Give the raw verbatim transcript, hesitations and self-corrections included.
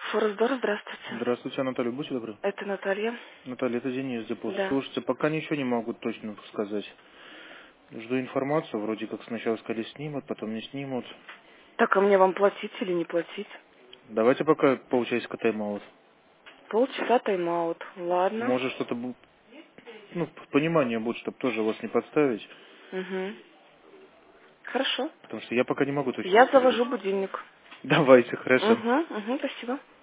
Форесбор, здравствуйте. Здравствуйте, Анатолий, будьте добры. Это Наталья. Наталья, это Денис Депо. Да. Слушайте, пока ничего не могу точно сказать. Жду информацию, вроде как сначала сказали снимут, потом не снимут. Так, а мне вам платить или не платить? Давайте пока полчасика тайм-аут. Полчаса тайм-аут. Ладно. Может что-то, бу- ну, понимание будет, чтобы тоже вас не подставить. Угу. Хорошо. Потому что я пока не могу точно Я говорить. завожу будильник. Давайте, хорошо. Угу, угу, спасибо.